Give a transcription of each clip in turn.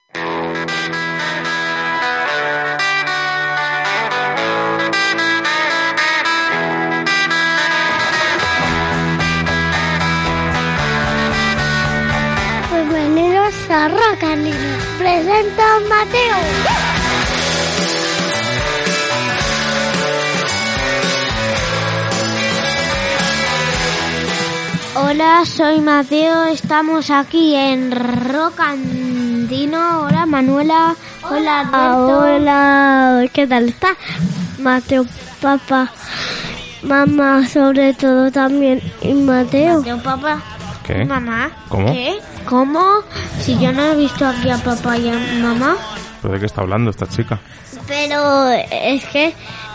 Bienvenidos a Rock and Roll. Presento a Mateo. Hola, soy Mateo. Estamos aquí en Rock and Dino. Hola, Manuela. Hola, Alberto. Hola, ¿qué tal está? Mateo, papá, mamá, sobre todo también. Y Mateo. Mateo, papá. ¿Qué? Mamá. ¿Cómo? ¿Qué? ¿Cómo? Si yo no he visto aquí a papá y a mamá. ¿Pero de qué está hablando esta chica? Pero es que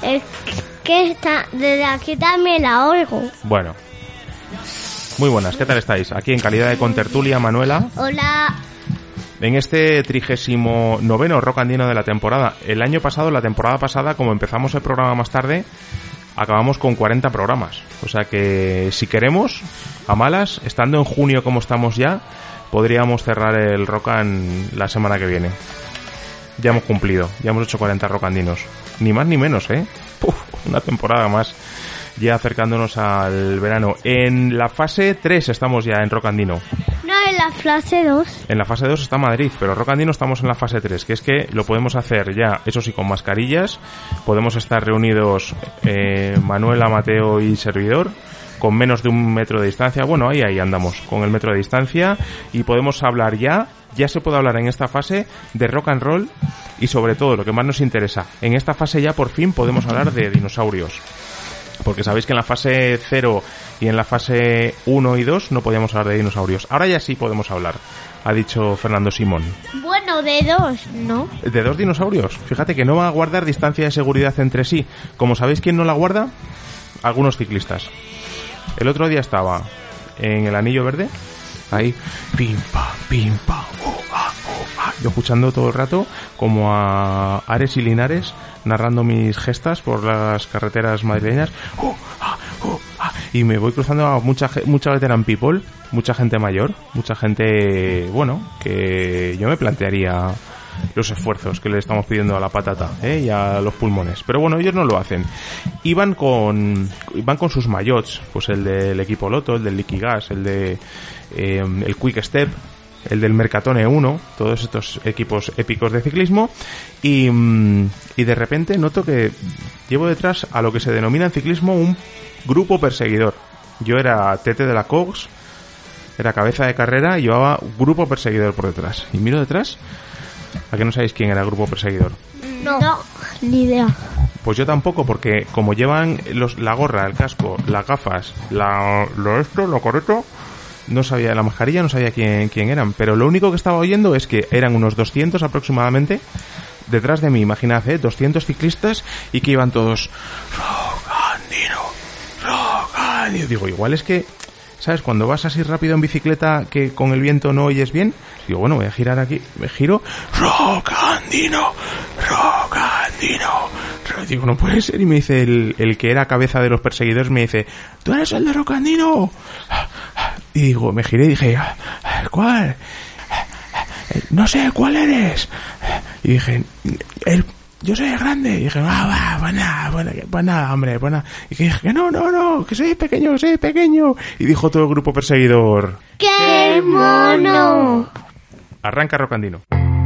está, desde aquí también la oigo. Bueno. Muy buenas, ¿qué tal estáis? Aquí en calidad de contertulia, Manuela. Hola. En este 39º Rock and Dino de la temporada. El año pasado, la temporada pasada, como empezamos el programa más tarde, acabamos con 40 programas. O sea que si queremos, a malas, estando en junio como estamos ya, podríamos cerrar el Rock and la semana que viene. Ya hemos cumplido, ya hemos hecho 40 Rock and Dinos. Ni más ni menos, ¿eh? Puf, una temporada más. Ya acercándonos al verano. En la fase 3 estamos ya en Rock and Dino. No, en la fase 2. En la fase 2 está Madrid, pero Rock and Dino estamos en la fase 3, que es que lo podemos hacer ya, eso sí, con mascarillas. Podemos estar reunidos Manuela, Mateo y servidor, con menos de 1 metro de distancia. Bueno, ahí andamos, con el metro de distancia. Y podemos hablar ya se puede hablar en esta fase de rock and roll y sobre todo, lo que más nos interesa, en esta fase ya por fin podemos hablar de dinosaurios. Porque sabéis que en la fase 0 y en la fase 1 y 2 no podíamos hablar de dinosaurios. Ahora ya sí podemos hablar, ha dicho Fernando Simón. Bueno, de 2, ¿no? ¿De 2 dinosaurios? Fíjate que no van a guardar distancia de seguridad entre sí. Como sabéis, ¿quién no la guarda? Algunos ciclistas. El otro día estaba en el Anillo Verde, ahí, pim, pam, yo escuchando todo el rato como a Ares y Linares narrando mis gestas por las carreteras madrileñas, y me voy cruzando a mucha veteran people, mucha gente mayor, mucha gente, bueno, que yo me plantearía los esfuerzos que le estamos pidiendo a la patata, y a los pulmones, pero bueno, ellos no lo hacen. Van con sus maillots, pues el del equipo Lotto, el del Liquigas, el de el Quick Step, el del Mercatone 1, todos estos equipos épicos de ciclismo, y de repente noto que llevo detrás a lo que se denomina en ciclismo un grupo perseguidor. Yo era Tete de la Cox, era cabeza de carrera, y llevaba grupo perseguidor por detrás. Y miro detrás, ¿a que no sabéis quién era el grupo perseguidor? No, ni idea. Pues yo tampoco, porque como llevan la gorra, el casco, las gafas, lo correcto, no sabía, la mascarilla no sabía quién eran, pero lo único que estaba oyendo es que eran unos 200 aproximadamente detrás de mí, imaginad, 200 ciclistas, y que iban todos Rock and Dino. Digo, igual es que, ¿sabes? Cuando vas así rápido en bicicleta que con el viento no oyes bien, digo, bueno, voy a girar aquí, me giro, Rock and Dino. Digo, no puede ser, y me dice el que era cabeza de los perseguidores, me dice, ¿tú eres el de Rock and Dino? Y digo, me giré y dije, ¿cuál? No sé, ¿cuál eres? Y dije, yo soy el grande. Y dije, pues nada, hombre, pues nada. Y dije, no, que soy pequeño. Y dijo todo el grupo perseguidor, ¡qué mono! Arranca Rock and Dino.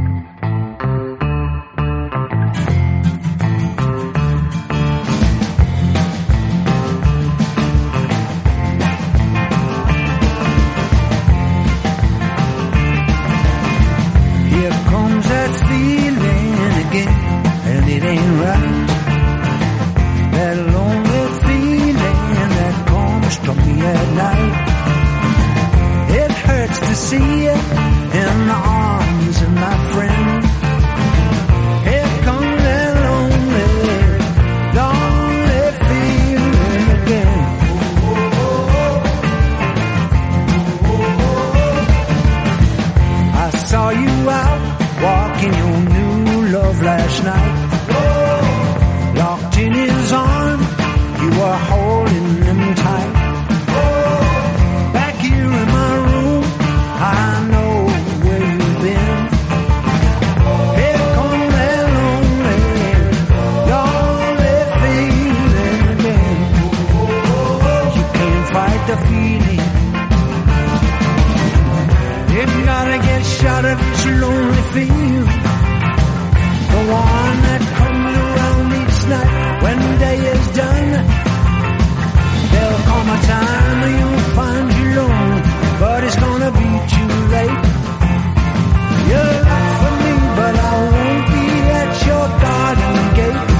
It ain't right. That lonely feeling that comes to me at night. It hurts to see you in the arms of my friend. Here comes that lonely feeling again. I saw you out walking your new love last night. Locked in his arms, you were holding him tight. Back here in my room, I know where you've been. this lonely feel. The one that comes around each night when day is done. There'll come a time you'll find you alone, but it's gonna be too late. You're not for me, but I won't be at your garden gate.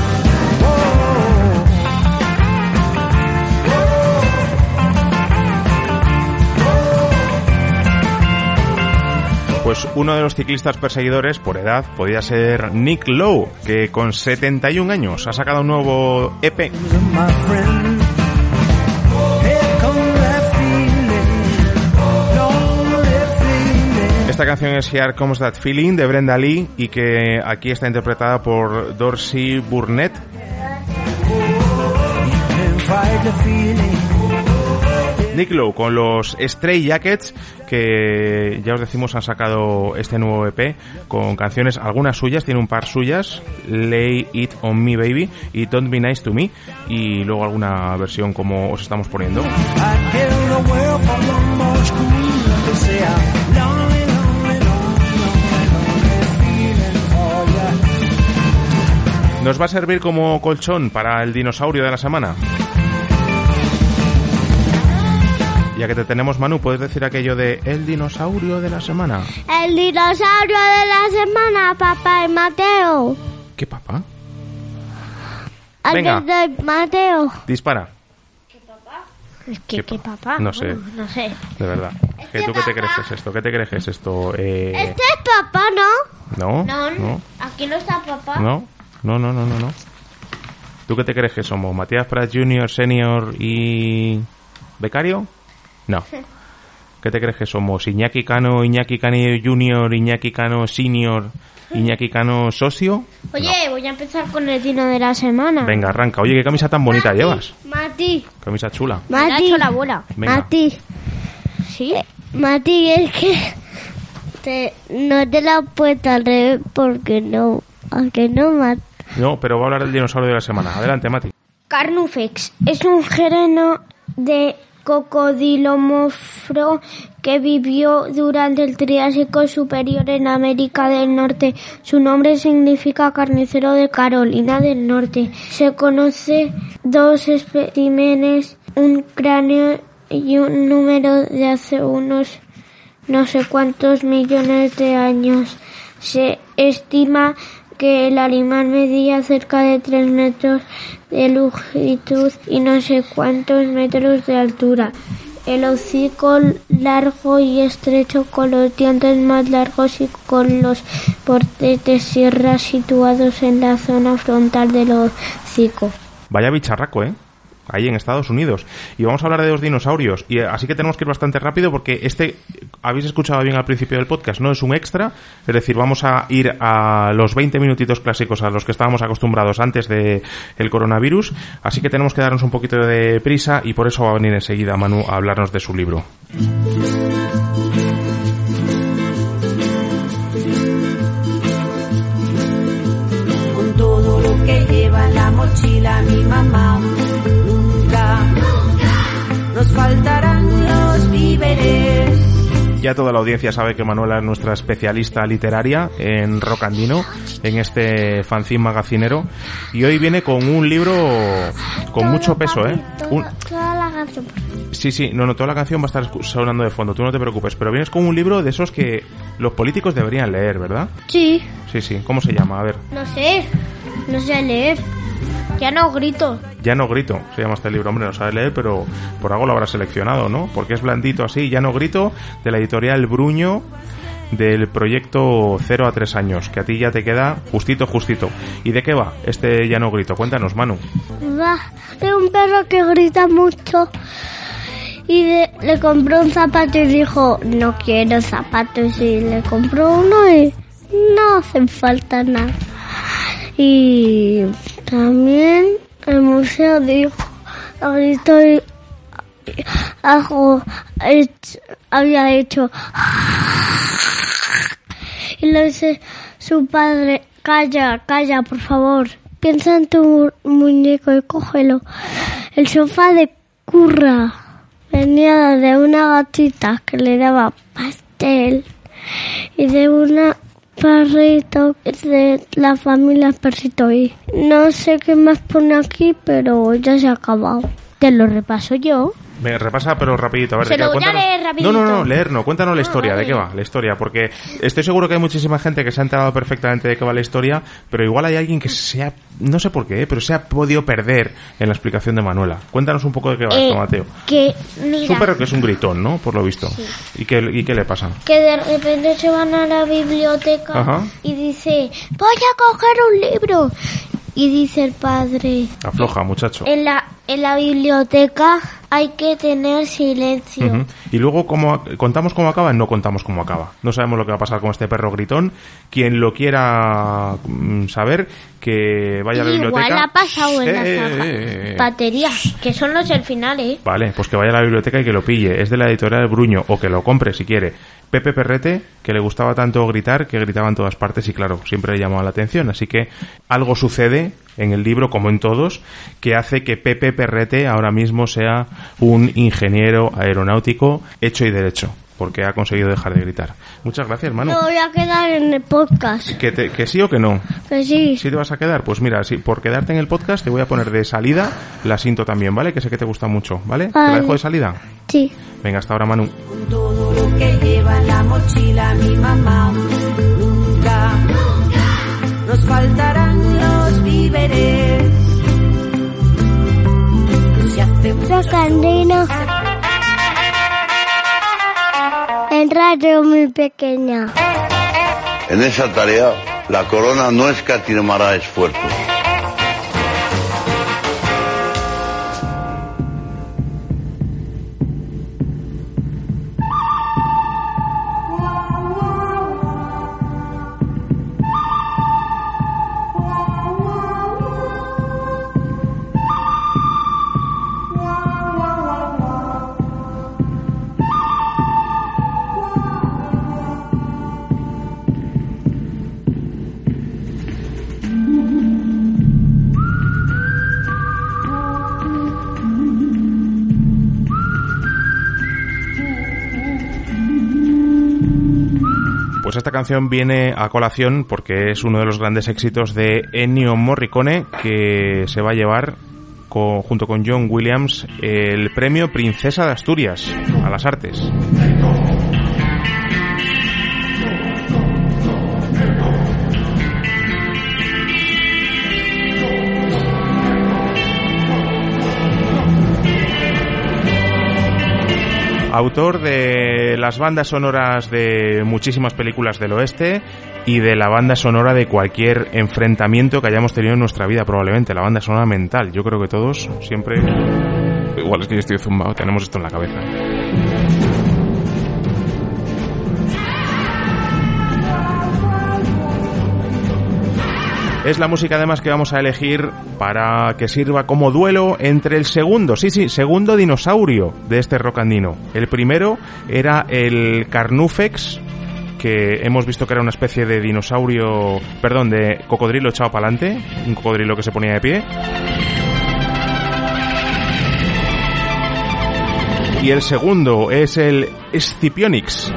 Pues uno de los ciclistas perseguidores por edad podía ser Nick Lowe, que con 71 años ha sacado un nuevo EP. Esta canción es Here Comes That Feeling de Brenda Lee y que aquí está interpretada por Dorsey Burnett. Nick Lowe con los Stray Jackets, que ya os decimos han sacado este nuevo EP con canciones, algunas suyas, tiene un par suyas, Lay It On Me Baby y Don't Be Nice To Me, y luego alguna versión como os estamos poniendo. Nos va a servir como colchón para el dinosaurio de la semana. Ya que te tenemos, Manu, ¿puedes decir aquello de el dinosaurio de la semana? El dinosaurio de la semana, papá y Mateo. ¿Qué papá? Antes de Mateo. Dispara. ¿Qué papá? ¿Qué papá? No sé. No sé. De verdad. ¿Tú qué te crees que es esto? ¿Qué te crees que es esto? Este es papá, ¿no? No. Aquí no está papá. No. ¿Tú qué te crees que somos? ¿Matías Prats Junior, Senior y becario? No. ¿Qué te crees que somos? ¿Iñaki Cano Junior, Iñaki Cano Senior, Iñaki Cano socio? Oye, no. Voy a empezar con el dino de la semana. Venga, arranca. Oye, qué camisa tan bonita llevas. Mati. Camisa chula. Me ha hecho la abuela. Venga. Mati. ¿Sí? Mati, es que no te la puedes al revés porque no. Aunque no, Mati. No, pero va a hablar del dinosaurio de la semana. Adelante, Mati. Carnifex es un género de cocodilomorfo que vivió durante el Triásico superior en América del Norte. Su nombre significa carnicero de Carolina del Norte. Se conoce 2 especímenes, un cráneo y un número de hace unos no sé cuántos millones de años. Se estima que el animal medía cerca de 3 metros de longitud y no sé cuántos metros de altura. El hocico largo y estrecho, con los dientes más largos y con los bordes de sierra situados en la zona frontal del hocico. Vaya bicharraco, ¿eh? Ahí en Estados Unidos. Y vamos a hablar de los dinosaurios. Y así que tenemos que ir bastante rápido porque habéis escuchado bien al principio del podcast, no es un extra. Es decir, vamos a ir a los 20 minutitos clásicos a los que estábamos acostumbrados antes de el coronavirus. Así que tenemos que darnos un poquito de prisa y por eso va a venir enseguida Manu a hablarnos de su libro. Con todo lo que lleva en la mochila mi mamá, nos faltarán los víveres. Ya toda la audiencia sabe que Manuela es nuestra especialista literaria en rock andino, en este fanzine magacinero, y hoy viene con un libro con mucho peso, ¿eh? Toda la canción. Sí, no, toda la canción va a estar sonando de fondo, tú no te preocupes, pero vienes con un libro de esos que los políticos deberían leer, ¿verdad? Sí. Sí, ¿cómo se llama? A ver. No sé leer. Ya no grito, se llama este libro. Hombre, no sabe leer, pero por algo lo habrá seleccionado, ¿no? Porque es blandito así, Ya no grito, de la editorial Bruño, del proyecto 0 a 3 años, que a ti ya te queda justito. ¿Y de qué va este Ya no grito? Cuéntanos, Manu. Va de un perro que grita mucho y le compró un zapato y dijo, no quiero zapatos, y le compró uno y no hacen falta nada. Y también el museo dijo, gritó y había hecho y le dice su padre, calla, por favor, piensa en tu muñeco y cógelo. El sofá de Curra venía de una gatita que le daba pastel y de una perrito de la familia Persito y no sé qué más pone aquí, pero ya se ha acabado. Te lo repaso yo. Me repasa, pero rapidito. A ver, Se lo voy a cuéntanos... leer rapidito. No, leer no. Cuéntanos la historia. vale. ¿De qué va la historia? Porque estoy seguro que hay muchísima gente que se ha enterado perfectamente de qué va la historia, pero igual hay alguien que se ha... No sé por qué, pero se ha podido perder en la explicación de Manuela. Cuéntanos un poco de qué va esto, Mateo. Que, mira, Es un perro que es un gritón, ¿no? Por lo visto. Sí. ¿Y qué le pasa? que de repente se van a la biblioteca Ajá. y dice, voy a coger un libro. Y dice el padre, Afloja, muchacho. en la biblioteca hay que tener silencio. Ujú. Y luego, ¿contamos cómo acaba? No contamos cómo acaba. No sabemos lo que va a pasar con este perro gritón. Quien lo quiera saber, que vaya a la biblioteca. Igual ha pasado en la batería, que son los del final, ¿eh? Vale, pues que vaya a la biblioteca y que lo pille. Es de la editorial Bruño, o que lo compre si quiere. Pepe Perrete, que le gustaba tanto gritar, que gritaba en todas partes y claro, siempre le llamaba la atención. Así que algo sucede en el libro, como en todos, que hace que Pepe Perrete ahora mismo sea un ingeniero aeronáutico hecho y derecho, porque ha conseguido dejar de gritar. Muchas gracias, Manu. Me voy a quedar en el podcast. ¿Que sí o que no? Que sí. ¿Sí te vas a quedar? Pues mira, sí, por quedarte en el podcast te voy a poner de salida la cinto también, ¿vale? Que sé que te gusta mucho, ¿vale? ¿Te la dejo de salida? Sí. Venga, hasta ahora, Manu. Con todo lo que lleva en la mochila mi mamá, nunca nos faltarán los víveres. Se hace Rocandino. En radio muy pequeña. En esa tarea, la corona no escatimará esfuerzos. Pues esta canción viene a colación porque es uno de los grandes éxitos de Ennio Morricone, que se va a llevar junto con John Williams el premio Princesa de Asturias a las artes. Autor de las bandas sonoras de muchísimas películas del oeste y de la banda sonora de cualquier enfrentamiento que hayamos tenido en nuestra vida, probablemente, la banda sonora mental. Yo creo que todos siempre... Igual es que yo estoy zumbado, tenemos esto en la cabeza. Es la música además que vamos a elegir para que sirva como duelo entre el segundo dinosaurio de este rocandino. El primero era el Carnúfex, que hemos visto que era una especie de de cocodrilo echado para adelante, un cocodrilo que se ponía de pie. Y el segundo es el Scipionix.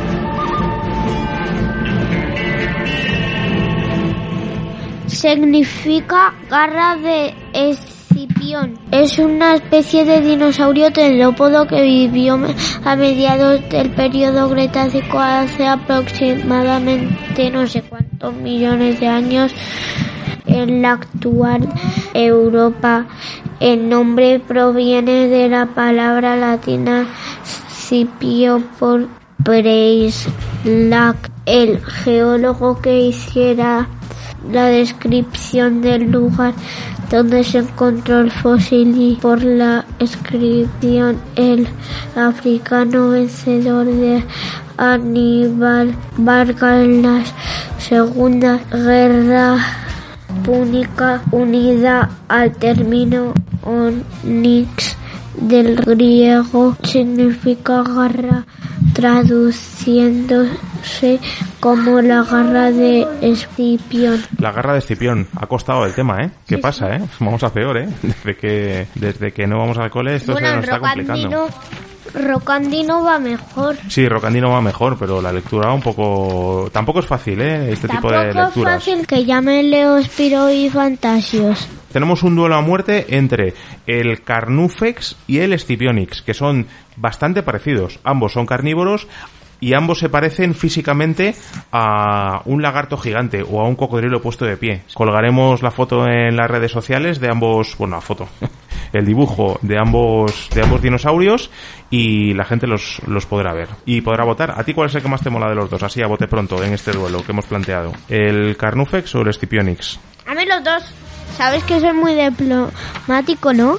Significa garra de Escipión. Es una especie de dinosaurio terópodo que vivió a mediados del periodo Cretácico hace aproximadamente no sé cuántos millones de años en la actual Europa. El nombre proviene de la palabra latina Scipio por Preislac, el geólogo que hiciera la descripción del lugar donde se encontró el fósil, y por la inscripción el africano vencedor de Aníbal Barca en la Segunda Guerra Púnica, unida al término onix del griego, significa garra, traduciéndose como la garra de Escipión. La garra de Escipión. Ha costado el tema, ¿eh? ¿Qué pasa, eh? Vamos a peor, ¿eh? Desde que no vamos al cole esto se nos está complicando. Rocandino va mejor. Sí, Rocandino va mejor, pero la lectura un poco... Tampoco es fácil, este tipo de lecturas. Tampoco es fácil que llame Leo Spiro y Fantasios. Tenemos un duelo a muerte entre el Carnufex y el Scipionix, que son bastante parecidos. Ambos son carnívoros y ambos se parecen físicamente a un lagarto gigante o a un cocodrilo puesto de pie. Colgaremos la foto en las redes sociales de ambos... Bueno, la foto... el dibujo de ambos dinosaurios y la gente los podrá ver y podrá votar. ¿A ti cuál es el que más te mola de los dos? Así a bote pronto en este duelo que hemos planteado. ¿El Carnufex o el Scipionix? A mí los dos. Sabes que soy muy diplomático, ¿no?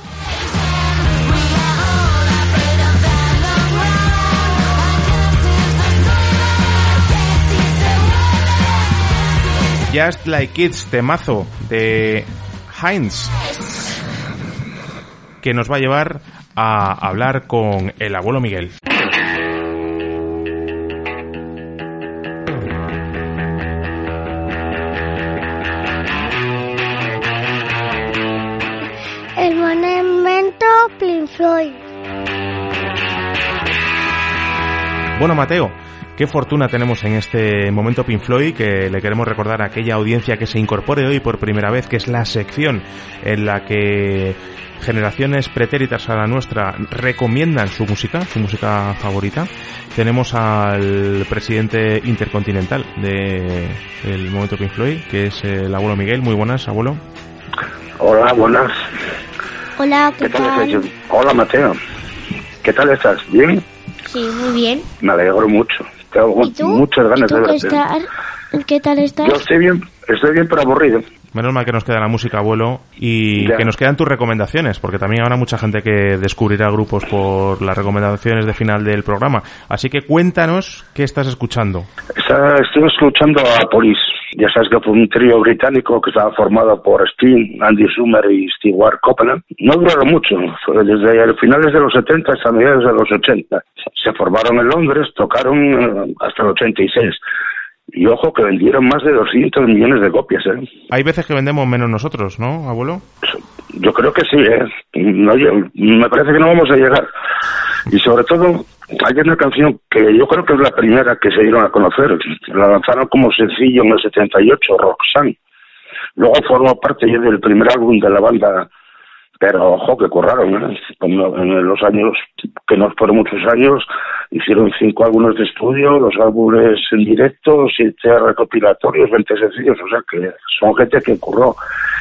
Just Like Kids, temazo de Heinz, que nos va a llevar a hablar con el abuelo Miguel. El monumento Pink Floyd. Bueno, Mateo, qué fortuna tenemos en este momento Pink Floyd, que le queremos recordar a aquella audiencia que se incorpore hoy por primera vez, que es la sección en la que generaciones pretéritas a la nuestra recomiendan su música favorita. Tenemos al presidente intercontinental del momento Pink Floyd, que es el abuelo Miguel. Muy buenas, abuelo. Hola, buenas. Hola, ¿qué tal? estás? Hola, Mateo. ¿Qué tal estás? ¿Bien? Sí, muy bien. Me alegro mucho. Tengo ¿Y tú? muchas ganas ¿Y tú de verte. ¿Qué tal estás? Yo estoy bien pero aburrido. Menos mal que nos queda la música, abuelo, y Ya. que nos quedan tus recomendaciones, porque también habrá mucha gente que descubrirá grupos por las recomendaciones de final del programa. Así que cuéntanos qué estás escuchando. Estoy escuchando a Police. Ya sabes que fue un trío británico que estaba formado por Sting, Andy Summer y Stewart Copeland. No duraron mucho, fue desde finales de los 70 hasta mediados de los 80. Se formaron en Londres, tocaron hasta el 86. Y ojo que vendieron más de 200 millones de copias, ¿eh? Hay veces que vendemos menos nosotros, ¿no, abuelo? Yo creo que sí, ¿eh? No, me parece que no vamos a llegar. Y sobre todo, hay una canción que yo creo que es la primera que se dieron a conocer. La lanzaron como sencillo en el 78, Roxanne. Luego formó parte ya del primer álbum de la banda, pero ojo que curraron, ¿eh? Como en los años, que no fueron muchos años, hicieron 5 álbumes de estudio, 2 álbumes en directo, 7 recopilatorios, 20 sencillos, o sea que son gente que curró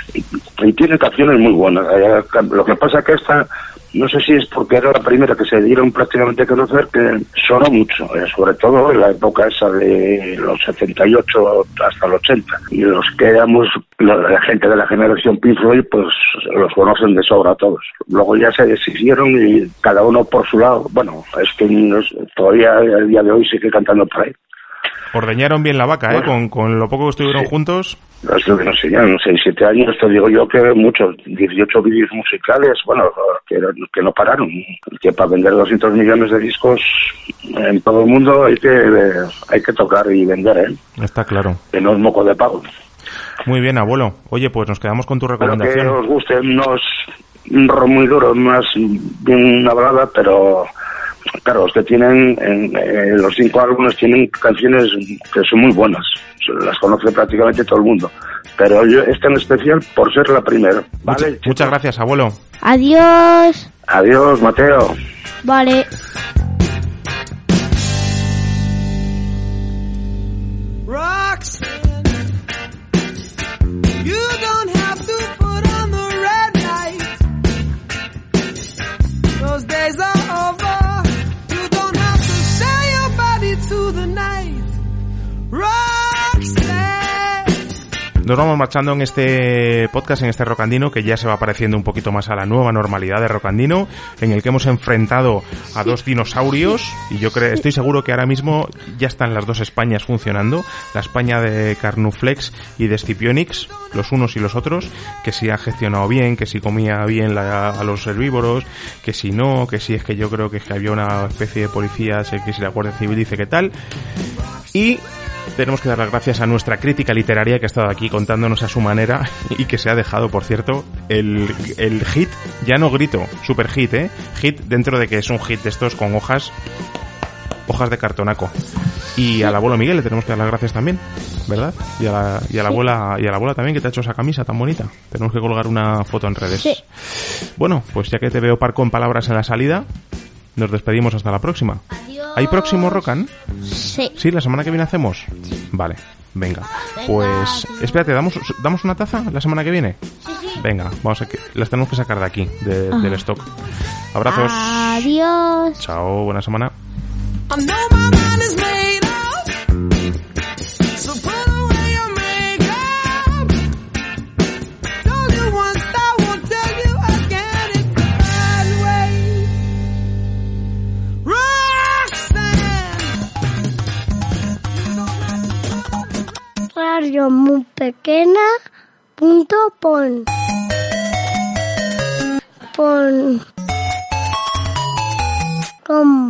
y tiene canciones muy buenas. Lo que pasa que esta, no sé si es porque era la primera que se dieron prácticamente a conocer, que sonó mucho, sobre todo en la época esa de los 78 hasta el 80. Y los que éramos la gente de la generación Pink Floyd, pues los conocen de sobra todos. Luego ya se deshicieron y cada uno por su lado. Bueno, es que todavía el día de hoy sigue cantando por ahí. Ordeñaron bien la vaca, bueno, con lo poco que estuvieron juntos. Eso que nos enseñaron, 6-7 años, te digo yo que muchos, 18 vídeos musicales, bueno, que no pararon. Que para vender 200 millones de discos en todo el mundo hay que tocar y vender, ¿eh? Está claro. Que no es moco de pago. Muy bien, abuelo. Oye, pues nos quedamos con tu recomendación. Espero que os guste, no es un rock muy duro, más bien hablada, pero claro, es que tienen, los 5 álbumes tienen canciones que son muy buenas, las conoce prácticamente todo el mundo, pero yo esta en especial por ser la primera. ¿Vale? Muchas gracias, abuelo. Adiós. Adiós, Mateo. Vale. Roxanne, you don't have to put on the red light. Those days are over. You don't have to sell your body to the night. Roxanne. Nos vamos marchando en este podcast, en este Rocandino, que ya se va pareciendo un poquito más a la nueva normalidad de Rocandino, en el que hemos enfrentado a 2 dinosaurios, y yo estoy seguro que ahora mismo ya están las 2 Españas funcionando, la España de Carnuflex y de Scipionix, los unos y los otros, que si ha gestionado bien, que si comía bien a los herbívoros, que si no, que si es que yo creo que había una especie de policías, que si la Guardia Civil dice que tal, y Tenemos que dar las gracias a nuestra crítica literaria que ha estado aquí contándonos a su manera y que se ha dejado, por cierto, el hit, ya no grito, super hit, hit dentro de que es un hit de estos con hojas de cartonaco. Y al abuelo Miguel le tenemos que dar las gracias también, ¿verdad? Y a la abuela también, que te ha hecho esa camisa tan bonita. Tenemos que colgar una foto en redes. Sí. Bueno, pues ya que te veo parco en palabras en la salida, nos despedimos hasta la próxima. Adiós. ¿Hay próximo Rocan? Sí. ¿Sí? ¿La semana que viene hacemos? Vale, venga. Pues espérate, ¿damos una taza la semana que viene? Sí. Venga, las tenemos que sacar de aquí, del stock. Abrazos. Adiós. Chao, buena semana. I know my mind is made up, so put away your makeup. Told you once, I won't tell you again. It's that way. Roxanne. Radio muy pequeña punto pon con